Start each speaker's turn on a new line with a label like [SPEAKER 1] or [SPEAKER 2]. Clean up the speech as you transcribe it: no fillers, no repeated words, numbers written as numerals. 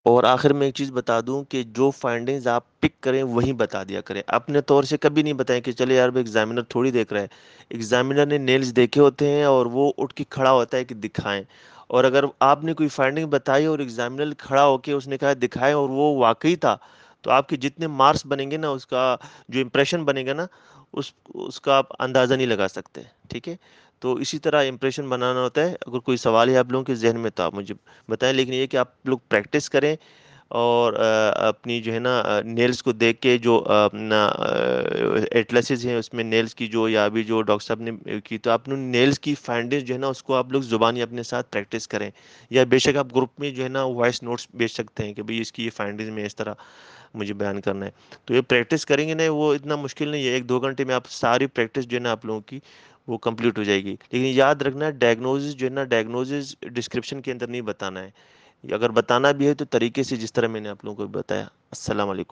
[SPEAKER 1] اور آخر میں ایک چیز بتا دوں کہ جو فائنڈنگز آپ پک کریں وہی بتا دیا کریں، اپنے طور سے کبھی نہیں بتائیں کہ چلے یار ایگزامینر تھوڑی دیکھ رہا ہے، ایگزامینر نے نیلز دیکھے ہوتے ہیں اور وہ اٹھ کے کھڑا ہوتا ہے کہ دکھائیں. اور اگر آپ نے کوئی فائنڈنگ بتائی اور ایگزامینر کھڑا ہو کے اس نے کہا دکھائیں اور وہ واقعی تھا، تو آپ کے جتنے مارکس بنیں گے نا، اس کا جو امپریشن بنے گا نا، اس کا آپ اندازہ نہیں لگا سکتے. ٹھیک ہے؟ تو اسی طرح امپریشن بنانا ہوتا ہے. اگر کوئی سوال ہے آپ لوگوں کے ذہن میں تو آپ مجھے بتائیں، لیکن یہ کہ آپ لوگ پریکٹس کریں اور اپنی جو ہے نا نیلز کو دیکھ کے جو اپنا ایٹلسز ہیں اس میں نیلز کی جو، یا ابھی جو ڈاکٹر صاحب نے کی، تو آپ نے نیلز کی فائنڈنگ جو ہے نا اس کو آپ لوگ زبانی اپنے ساتھ پریکٹس کریں. یا بے شک آپ گروپ میں جو ہے نا وائس نوٹس بھیج سکتے ہیں کہ بھئی اس کی یہ فائنڈنگ میں اس طرح مجھے بیان کرنا ہے. تو یہ پریکٹس کریں گے نا، وہ اتنا مشکل نہیں ہے، 1-2 گھنٹے میں آپ ساری پریکٹس جو ہے نا آپ لوگوں کی وہ کمپلیٹ ہو جائے گی. لیکن یاد رکھنا ڈائگنوزز جو ہے نا، ڈائگنوزز ڈسکرپشن کے اندر نہیں بتانا ہے. اگر بتانا بھی ہے تو طریقے سے جس طرح میں نے آپ لوگوں کو بتایا. السلام علیکم.